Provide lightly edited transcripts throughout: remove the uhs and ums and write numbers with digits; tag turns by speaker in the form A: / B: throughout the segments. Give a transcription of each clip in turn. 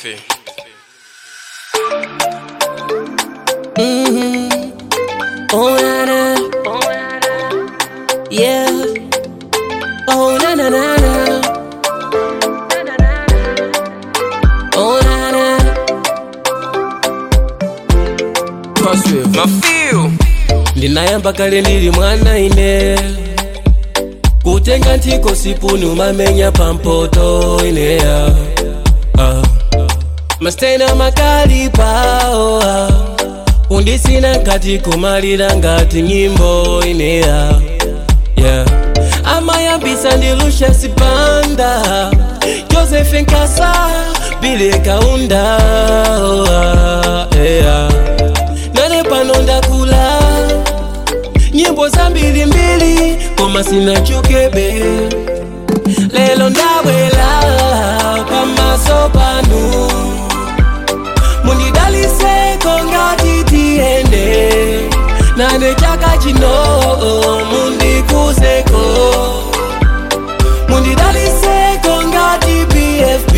A: Oh na na, yeah. Oh na na na na. Oh na na. Crosswave.
B: Mafeel.
A: Ndinayamba kale ndili mwana ine. Kutenga ntiko sipuni umamenya pampoto inea. Mastena makali pao. Undisina kati kumalira ngati nyimbo inea. Yeah. Amayambisa ndilusha sipanda. Joseph Nkasa Bile Kaunda. Yeah. Nane panonda kula nyimbo za mbili koma sina chukebe. Lelo ndabwela pamaso panu. Mundidalise kongati tiende. Nane chaka chino mundikuzeko. Mundidalise kongati BFB.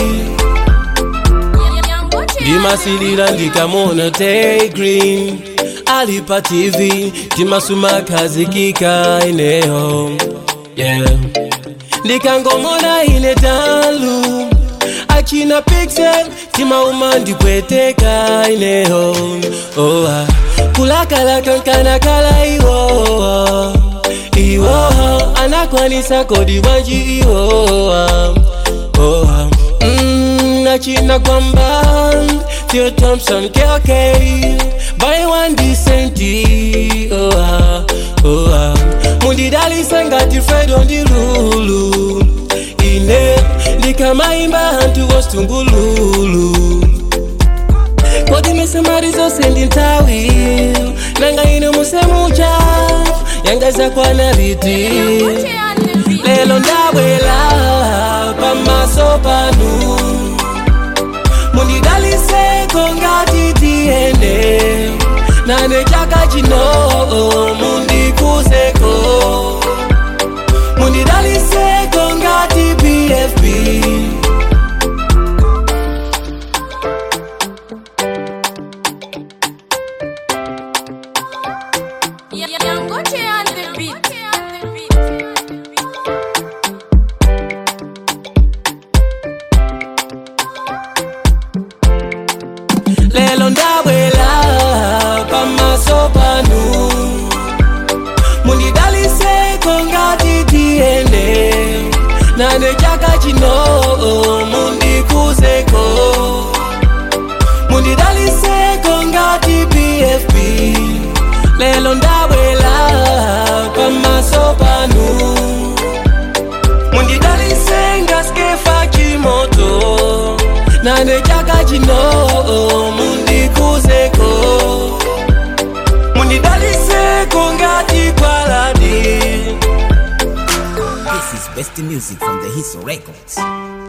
A: Dimasilira ndikamona Tay Green Alipa TV Dimasuma kazi kika ineho. Yeah. Ndikangomona ine dalu Achina pixel Tima umandi kweteka ineho. Oh kulakala kankana kala iwo. Iwo anakwanisa kodi wanji iwo. Nachina kwamba Theo Thompson KK By one decenti. Mundidali sangati Fred on the lulu. Ine Likama imba hantu wostungululu. Kodi mesemarizo sendi ntawi. Nanga ino musemucha Yanga za kwa nariti. Lelo ndabwela pamaso panu. Mundidalise kongati tiende. Nane chaka chino mundikuzeko. Mundidalise kongati BFB. Lelo ndabwela pamaso panu. Mundidalise kongati tiende. Nane chaka chino mundikuzeko. Mundidalise kongati BFB. Lelo ndabwela pamaso panu. Mundidalise ngaskefa chimoto. Nane chaka chino mundikuzeko. Mundidalise kongati kwaladi.
C: This is best music from the Hiso Records.